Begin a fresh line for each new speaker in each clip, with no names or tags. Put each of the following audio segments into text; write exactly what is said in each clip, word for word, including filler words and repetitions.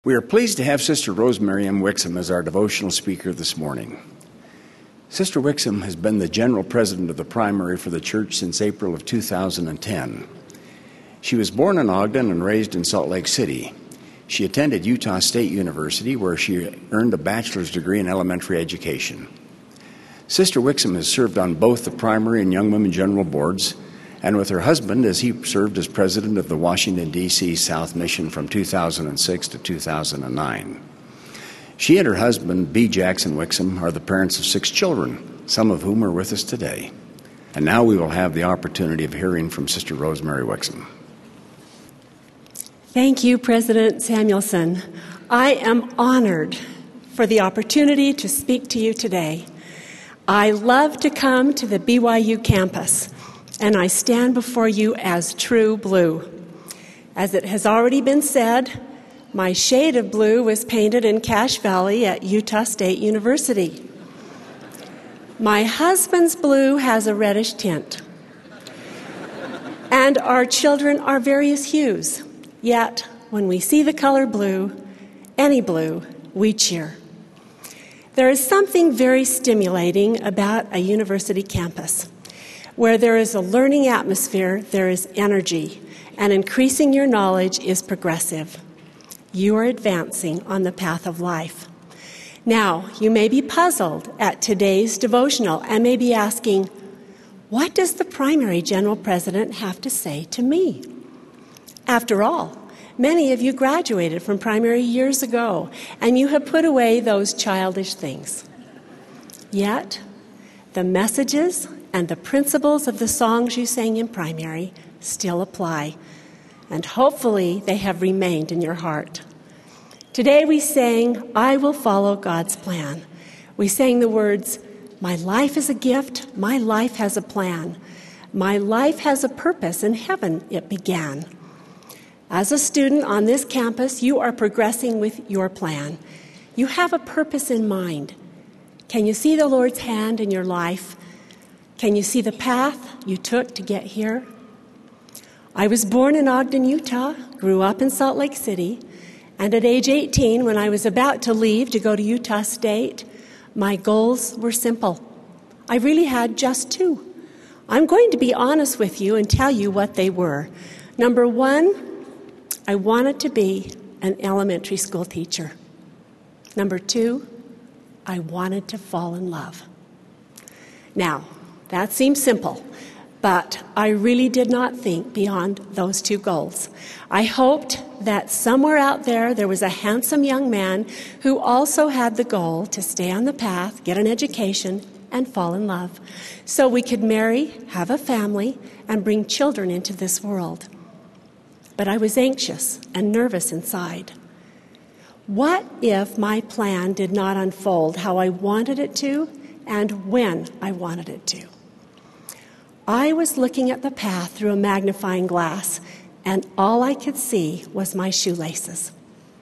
We are pleased to have Sister Rosemary M. Wixom as our devotional speaker this morning. Sister Wixom has been the general president of the primary for the church since April of two thousand ten. She was born in Ogden and raised in Salt Lake City. She attended Utah State University, where she earned a bachelor's degree in elementary education. Sister Wixom has served on both the primary and young women general boards, and with her husband as he served as president of the Washington, D C South Mission from two thousand six to two thousand nine. She and her husband, B. Jackson Wixom, are the parents of six children, some of whom are with us today. And now we will have the opportunity of hearing from Sister Rosemary Wixom.
Thank you, President Samuelson. I am honored for the opportunity to speak to you today. I love to come to the B Y U campus, and I stand before you as true blue. As it has already been said, my shade of blue was painted in Cache Valley at Utah State University. My husband's blue has a reddish tint. And our children are various hues. Yet, when we see the color blue, any blue, we cheer. There is something very stimulating about a university campus. Where there is a learning atmosphere, there is energy, and increasing your knowledge is progressive. You are advancing on the path of life. Now, you may be puzzled at today's devotional and may be asking, what does the primary general president have to say to me? After all, many of you graduated from primary years ago, and you have put away those childish things. Yet, the messages and the principles of the songs you sang in primary still apply, and hopefully they have remained in your heart. Today we sang, I Will Follow God's Plan. We sang the words, my life is a gift, my life has a plan. My life has a purpose, in heaven it began. As a student on this campus, you are progressing with your plan. You have a purpose in mind. Can you see the Lord's hand in your life? Can you see the path you took to get here? I was born in Ogden, Utah, grew up in Salt Lake City, and at age eighteen, when I was about to leave to go to Utah State, my goals were simple. I really had just two. I'm going to be honest with you and tell you what they were. Number one, I wanted to be an elementary school teacher. Number two, I wanted to fall in love. Now, that seems simple, but I really did not think beyond those two goals. I hoped that somewhere out there there was a handsome young man who also had the goal to stay on the path, get an education, and fall in love, so we could marry, have a family, and bring children into this world. But I was anxious and nervous inside. What if my plan did not unfold how I wanted it to and when I wanted it to? I was looking at the path through a magnifying glass, and all I could see was my shoelaces.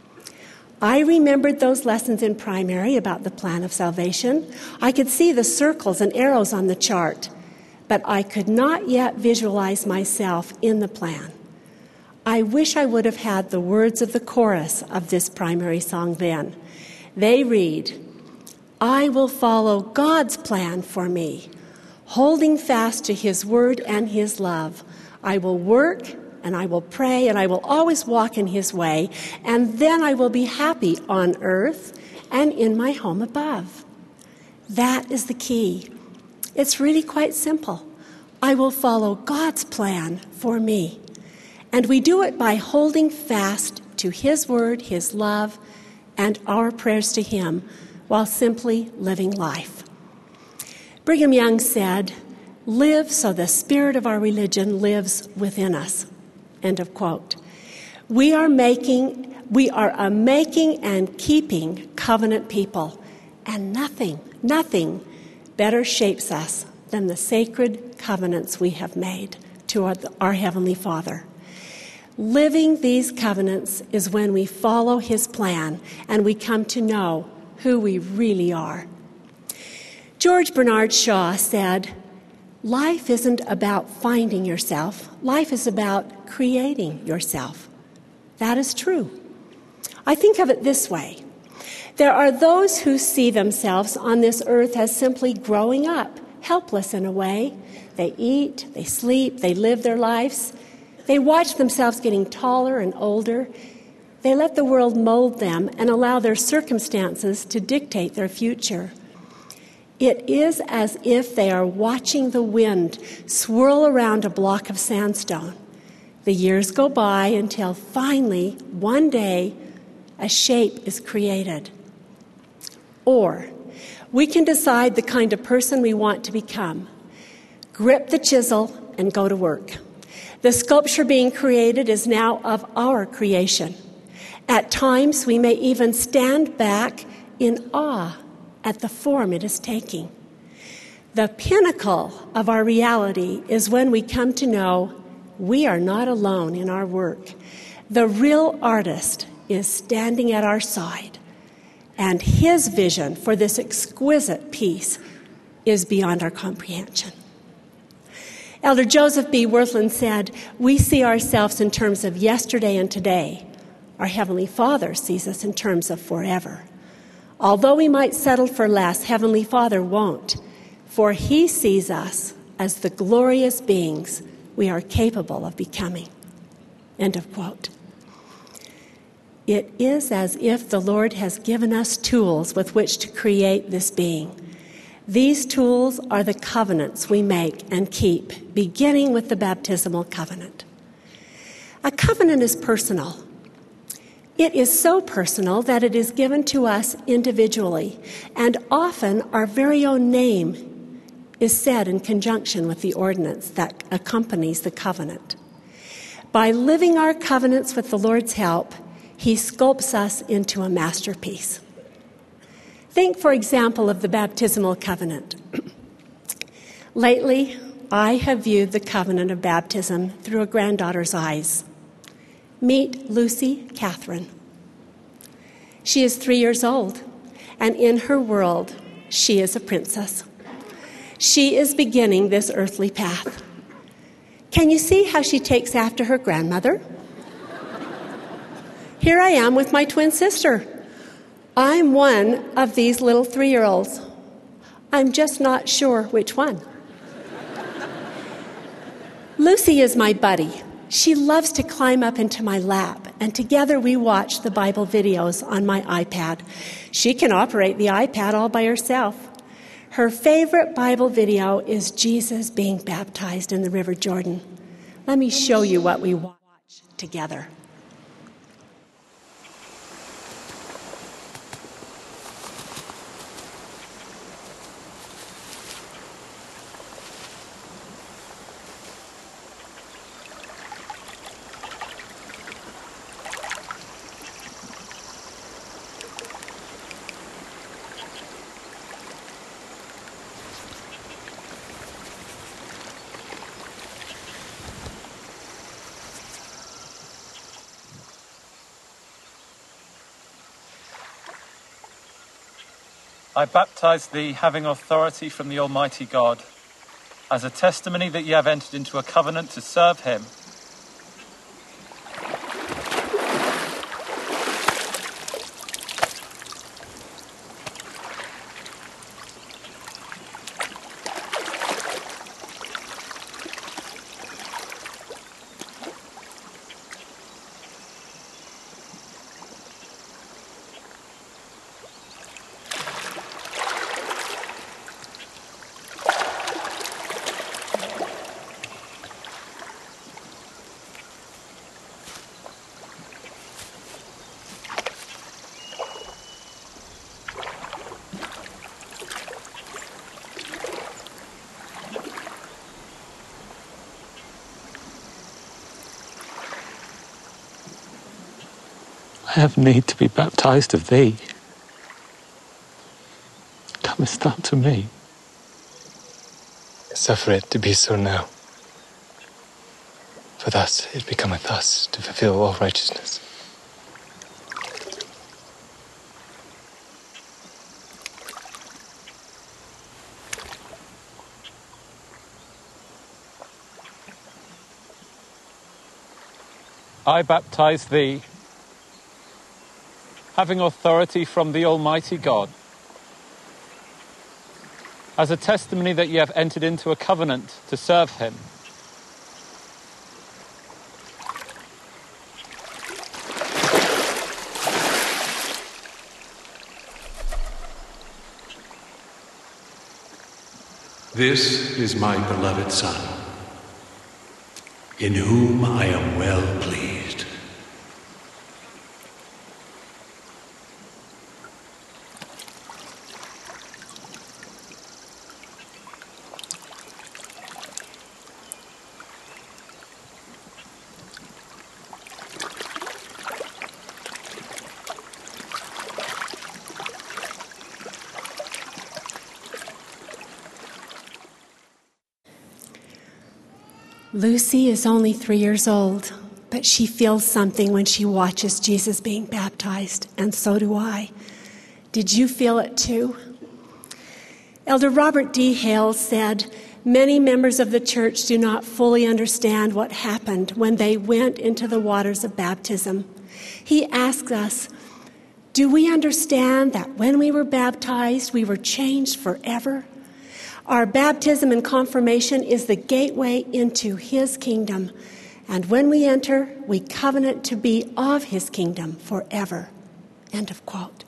I remembered those lessons in primary about the plan of salvation. I could see the circles and arrows on the chart, but I could not yet visualize myself in the plan. I wish I would have had the words of the chorus of this primary song then. They read, I will follow God's plan for me, holding fast to His word and His love. I will work and I will pray and I will always walk in His way, and then I will be happy on earth and in my home above. That is the key. It's really quite simple. I will follow God's plan for me. And we do it by holding fast to His word, His love, and our prayers to Him while simply living life. Brigham Young said, live so the spirit of our religion lives within us. End of quote. We are making, we are a making and keeping covenant people, and nothing, nothing better shapes us than the sacred covenants we have made to our, our Heavenly Father. Living these covenants is when we follow His plan and we come to know who we really are. George Bernard Shaw said, life isn't about finding yourself. Life is about creating yourself. That is true. I think of it this way. There are those who see themselves on this earth as simply growing up, helpless in a way. They eat, they sleep, they live their lives. They watch themselves getting taller and older. They let the world mold them and allow their circumstances to dictate their future. It is as if they are watching the wind swirl around a block of sandstone. The years go by until finally, one day, a shape is created. Or we can decide the kind of person we want to become. Grip the chisel and go to work. The sculpture being created is now of our creation. At times, we may even stand back in awe at the form it is taking. The pinnacle of our reality is when we come to know we are not alone in our work. The real artist is standing at our side, and his vision for this exquisite piece is beyond our comprehension. Elder Joseph B. Wirthlin said, "We see ourselves in terms of yesterday and today. Our Heavenly Father sees us in terms of forever. Although we might settle for less, Heavenly Father won't, for He sees us as the glorious beings we are capable of becoming." End of quote. It is as if the Lord has given us tools with which to create this being. These tools are the covenants we make and keep, beginning with the baptismal covenant. A covenant is personal. It is so personal that it is given to us individually, and often our very own name is said in conjunction with the ordinance that accompanies the covenant. By living our covenants with the Lord's help, He sculpts us into a masterpiece. Think, for example, of the baptismal covenant. Lately, I have viewed the covenant of baptism through a granddaughter's eyes. Meet Lucy Catherine. She is three years old, and in her world, she is a princess. She is beginning this earthly path. Can you see how she takes after her grandmother? Here I am with my twin sister. I'm one of these little three-year-olds. I'm just not sure which one. Lucy is my buddy. She loves to climb up into my lap, and together we watch the Bible videos on my iPad. She can operate the iPad all by herself. Her favorite Bible video is Jesus being baptized in the River Jordan. Let me show you what we watch together.
I baptize thee, having authority from the Almighty God, as a testimony that ye have entered into a covenant to serve him.
I have need to be baptized of thee. Comest thou to me?
Suffer it to be so now. For thus it becometh us to fulfill all righteousness.
I baptize thee, having authority from the Almighty God, as a testimony that ye have entered into a covenant to serve him.
This is my beloved Son, in whom I am well pleased.
Lucy is only three years old, but she feels something when she watches Jesus being baptized, and so do I. Did you feel it too? Elder Robert D. Hale said, "Many members of the church do not fully understand what happened when they went into the waters of baptism. He asks us, do we understand that when we were baptized, we were changed forever? Our baptism and confirmation is the gateway into his kingdom, and when we enter, we covenant to be of his kingdom forever." End of quote.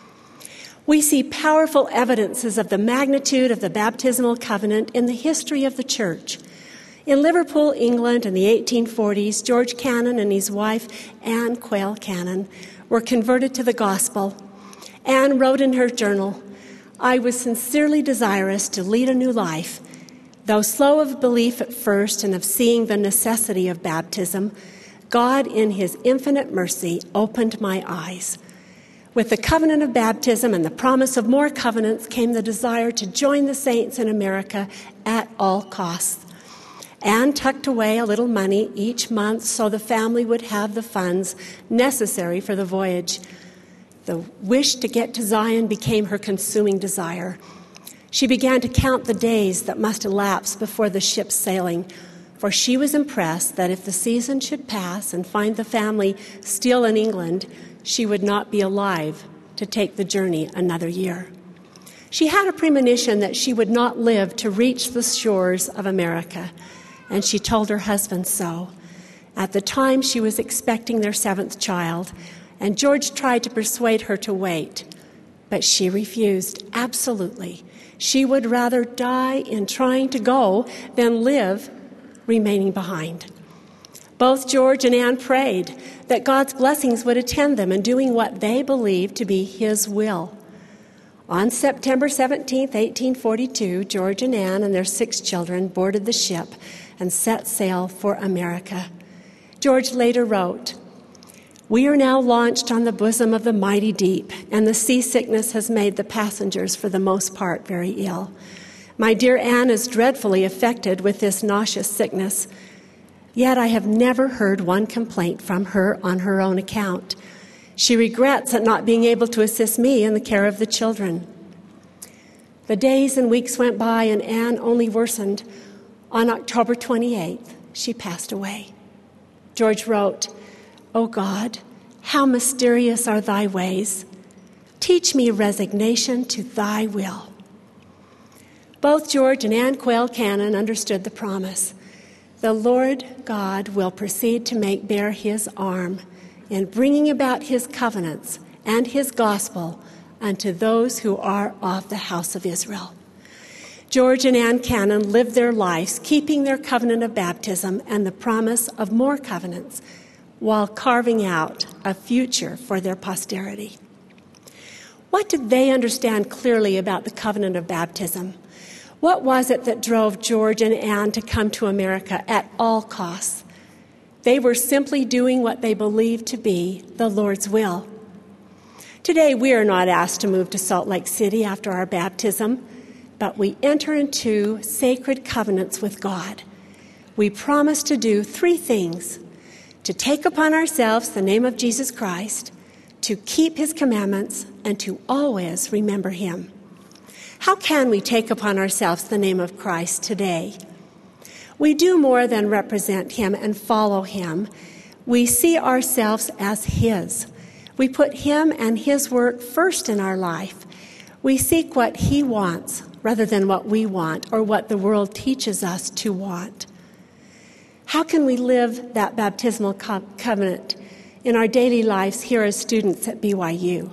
We see powerful evidences of the magnitude of the baptismal covenant in the history of the church. In Liverpool, England, in the eighteen forties, George Cannon and his wife, Anne Quayle Cannon, were converted to the gospel. Anne wrote in her journal, "I was sincerely desirous to lead a new life. Though slow of belief at first and of seeing the necessity of baptism, God in his infinite mercy opened my eyes. With the covenant of baptism and the promise of more covenants came the desire to join the saints in America at all costs. Anne tucked away a little money each month so the family would have the funds necessary for the voyage. The wish to get to Zion became her consuming desire. She began to count the days that must elapse before the ship's sailing, for she was impressed that if the season should pass and find the family still in England, she would not be alive to take the journey another year. She had a premonition that she would not live to reach the shores of America, and she told her husband so. At the time, she was expecting their seventh child, and George tried to persuade her to wait, but she refused, absolutely. She would rather die in trying to go than live remaining behind. Both George and Anne prayed that God's blessings would attend them in doing what they believed to be his will. On September seventeenth, eighteen forty-two, George and Anne and their six children boarded the ship and set sail for America. George later wrote, "We are now launched on the bosom of the mighty deep, and the seasickness has made the passengers for the most part very ill. My dear Anne is dreadfully affected with this nauseous sickness, yet I have never heard one complaint from her on her own account. She regrets at not being able to assist me in the care of the children." The days and weeks went by, and Anne only worsened. On October twenty-eighth, she passed away. George wrote, "O God, how mysterious are thy ways. Teach me resignation to thy will." Both George and Anne Quayle Cannon understood the promise. The Lord God will proceed to make bare his arm in bringing about his covenants and his gospel unto those who are of the house of Israel. George and Anne Cannon lived their lives keeping their covenant of baptism and the promise of more covenants while carving out a future for their posterity. What did they understand clearly about the covenant of baptism? What was it that drove George and Anne to come to America at all costs? They were simply doing what they believed to be the Lord's will. Today, we are not asked to move to Salt Lake City after our baptism, but we enter into sacred covenants with God. We promise to do three things: to take upon ourselves the name of Jesus Christ, to keep his commandments, and to always remember him. How can we take upon ourselves the name of Christ today? We do more than represent him and follow him. We see ourselves as his. We put him and his work first in our life. We seek what he wants rather than what we want or what the world teaches us to want. How can we live that baptismal co- covenant in our daily lives here as students at B Y U?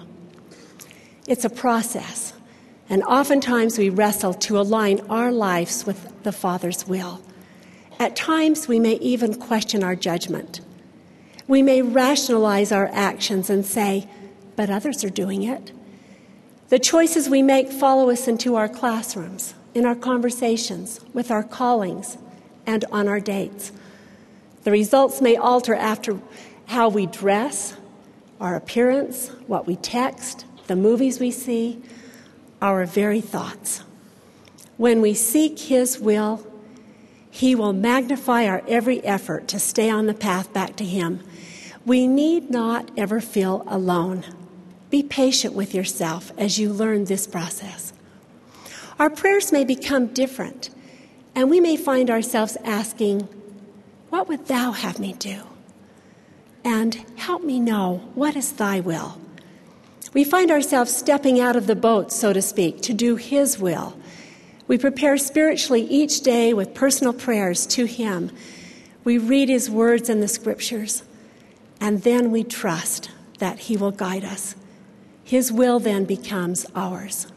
It's a process, and oftentimes we wrestle to align our lives with the Father's will. At times, we may even question our judgment. We may rationalize our actions and say, but others are doing it. The choices we make follow us into our classrooms, in our conversations, with our callings, and on our dates. The results may alter after how we dress, our appearance, what we text, the movies we see, our very thoughts. When we seek his will, he will magnify our every effort to stay on the path back to him. We need not ever feel alone. Be patient with yourself as you learn this process. Our prayers may become different, and we may find ourselves asking, what would thou have me do? And help me know, what is thy will? We find ourselves stepping out of the boat, so to speak, to do his will. We prepare spiritually each day with personal prayers to him. We read his words in the scriptures, and then we trust that he will guide us. His will then becomes ours.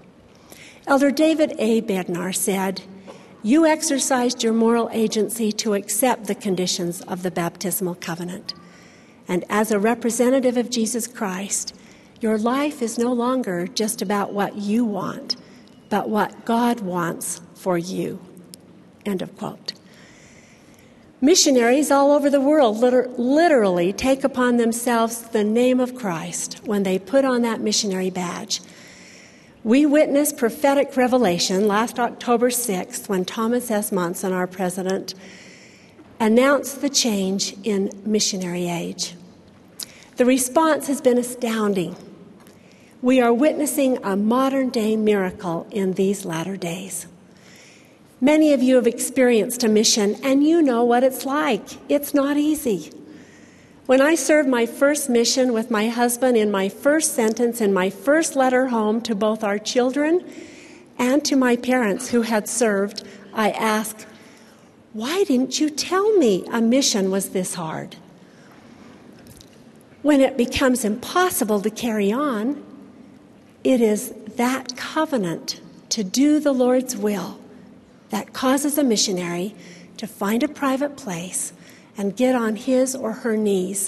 Elder David A. Bednar said, you exercised your moral agency to accept the conditions of the baptismal covenant. And as a representative of Jesus Christ, your life is no longer just about what you want, but what God wants for you. End of quote. Missionaries all over the world liter- literally take upon themselves the name of Christ when they put on that missionary badge. We witnessed prophetic revelation last October sixth when Thomas S. Monson, our president, announced the change in missionary age. The response has been astounding. We are witnessing a modern-day miracle in these latter days. Many of you have experienced a mission, and you know what it's like. It's not easy. When I served my first mission with my husband in my first sentence in my first letter home to both our children and to my parents who had served, I asked, why didn't you tell me a mission was this hard? When it becomes impossible to carry on, it is that covenant to do the Lord's will that causes a missionary to find a private place and get on his or her knees.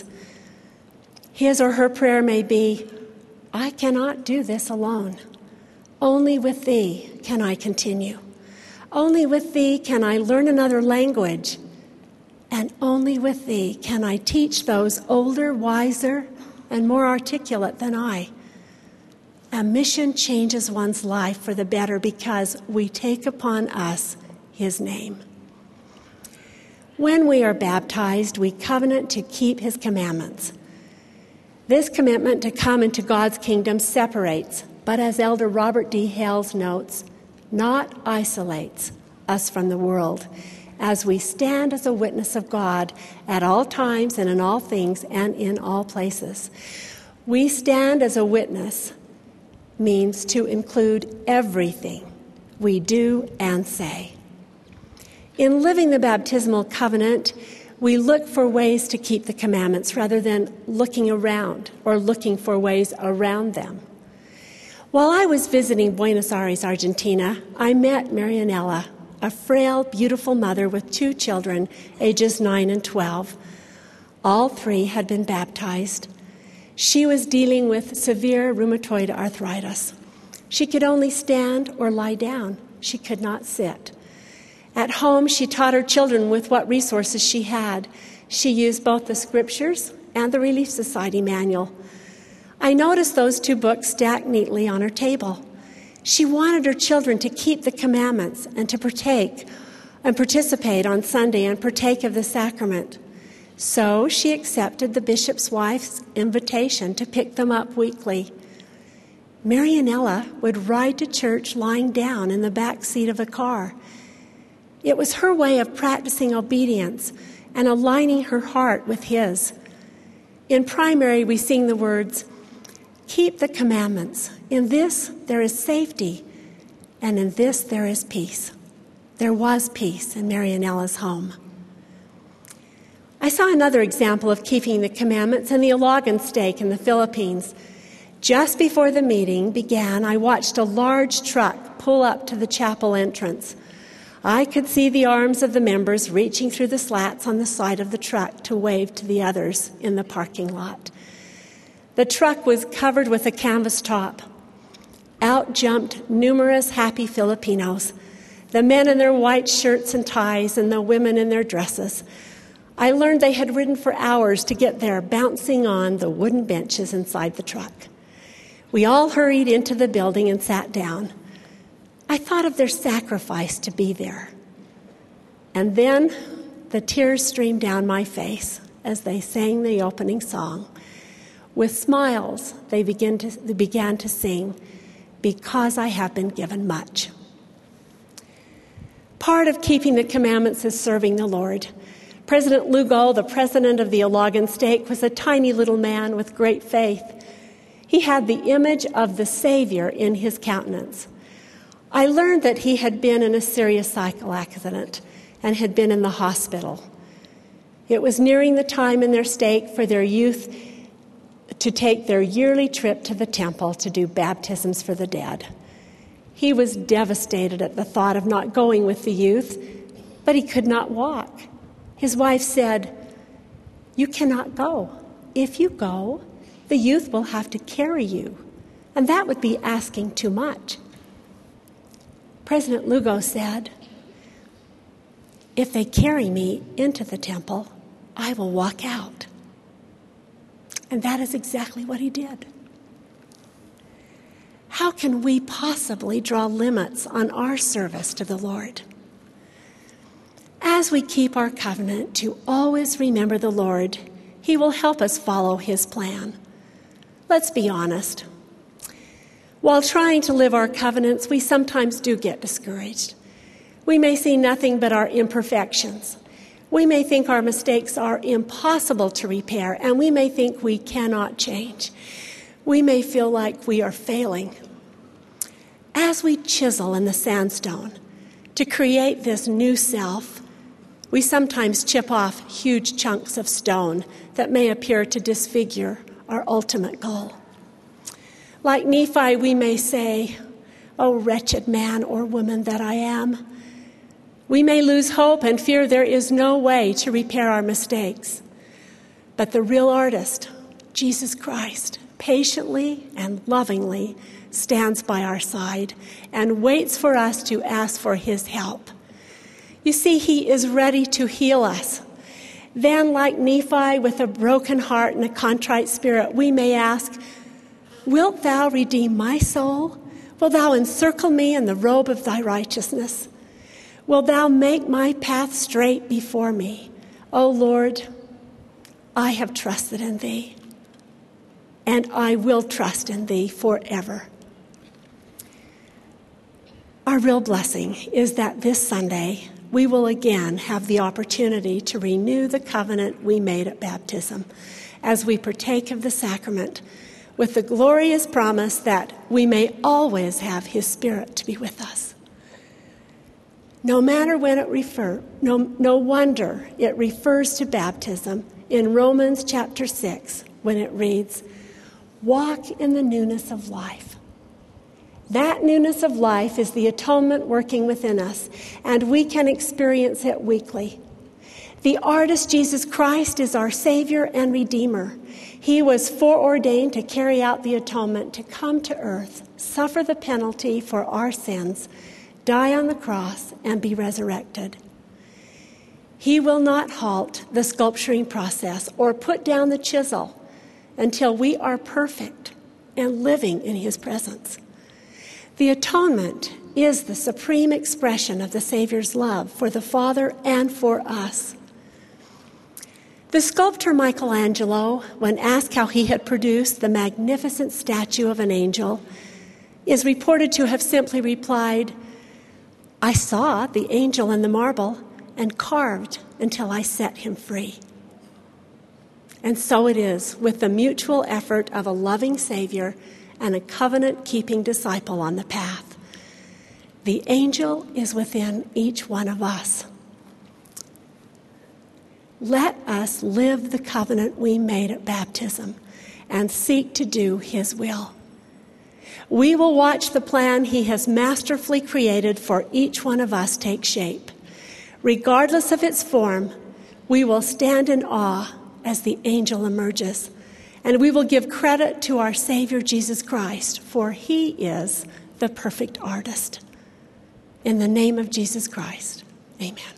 His or her prayer may be, I cannot do this alone. Only with thee can I continue. Only with thee can I learn another language. And only with thee can I teach those older, wiser, and more articulate than I. A mission changes one's life for the better because we take upon us his name. When we are baptized, we covenant to keep his commandments. This commitment to come into God's kingdom separates, but as Elder Robert D. Hales notes, not isolates us from the world, as we stand as a witness of God at all times and in all things and in all places. We stand as a witness means to include everything we do and say. In living the baptismal covenant, we look for ways to keep the commandments rather than looking around or looking for ways around them. While I was visiting Buenos Aires, Argentina, I met Marianella, a frail, beautiful mother with two children, ages nine and twelve. All three had been baptized. She was dealing with severe rheumatoid arthritis. She could only stand or lie down. She could not sit. At home, she taught her children with what resources she had. She used both the scriptures and the Relief Society manual. I noticed those two books stacked neatly on her table. She wanted her children to keep the commandments and to partake and participate on Sunday and partake of the sacrament. So she accepted the bishop's wife's invitation to pick them up weekly. Marianella would ride to church lying down in the back seat of a car. It was her way of practicing obedience and aligning her heart with his. In primary, we sing the words, "Keep the commandments. In this there is safety, and in this there is peace." There was peace in Marianella's home. I saw another example of keeping the commandments in the Ilagan stake in the Philippines. Just before the meeting began, I watched a large truck pull up to the chapel entrance. I could see the arms of the members reaching through the slats on the side of the truck to wave to the others in the parking lot. The truck was covered with a canvas top. Out jumped numerous happy Filipinos, the men in their white shirts and ties and the women in their dresses. I learned they had ridden for hours to get there, bouncing on the wooden benches inside the truck. We all hurried into the building and sat down. I thought of their sacrifice to be there. And then the tears streamed down my face as they sang the opening song. With smiles, they began to, they began to sing, "Because I have been given much." Part of keeping the commandments is serving the Lord. President Lugo, the president of the Ilagan stake, was a tiny little man with great faith. He had the image of the Savior in his countenance. I learned that he had been in a serious cycle accident and had been in the hospital. It was nearing the time in their stake for their youth to take their yearly trip to the temple to do baptisms for the dead. He was devastated at the thought of not going with the youth, but he could not walk. His wife said, "You cannot go. If you go, the youth will have to carry you, and that would be asking too much." President Lugo said, "If they carry me into the temple, I will walk out." And that is exactly what he did. How can we possibly draw limits on our service to the Lord? As we keep our covenant to always remember the Lord, He will help us follow His plan. Let's be honest. While trying to live our covenants, we sometimes do get discouraged. We may see nothing but our imperfections. We may think our mistakes are impossible to repair, and we may think we cannot change. We may feel like we are failing. As we chisel in the sandstone to create this new self, we sometimes chip off huge chunks of stone that may appear to disfigure our ultimate goal. Like Nephi, we may say, "Oh, wretched man or woman that I am." We may lose hope and fear there is no way to repair our mistakes. But the real artist, Jesus Christ, patiently and lovingly stands by our side and waits for us to ask for His help. You see, He is ready to heal us. Then, like Nephi, with a broken heart and a contrite spirit, we may ask, "Wilt thou redeem my soul? Will thou encircle me in the robe of thy righteousness? Will thou make my path straight before me? O Lord, I have trusted in thee, and I will trust in thee forever." Our real blessing is that this Sunday we will again have the opportunity to renew the covenant we made at baptism as we partake of the sacrament with the glorious promise that we may always have His Spirit to be with us. No matter when it refer, no, no wonder it refers to baptism in Romans chapter six when it reads, "Walk in the newness of life." That newness of life is the atonement working within us, and we can experience it weekly. The artist Jesus Christ is our Savior and Redeemer. He was foreordained to carry out the atonement, to come to earth, suffer the penalty for our sins, die on the cross, and be resurrected. He will not halt the sculpturing process or put down the chisel until we are perfect and living in His presence. The atonement is the supreme expression of the Savior's love for the Father and for us. The sculptor Michelangelo, when asked how he had produced the magnificent statue of an angel, is reported to have simply replied, "I saw the angel in the marble and carved until I set him free." And so it is with the mutual effort of a loving Savior and a covenant-keeping disciple on the path. The angel is within each one of us. Let us live the covenant we made at baptism and seek to do his will. We will watch the plan he has masterfully created for each one of us take shape. Regardless of its form, we will stand in awe as the angel emerges, and we will give credit to our Savior Jesus Christ, for he is the perfect artist. In the name of Jesus Christ, amen.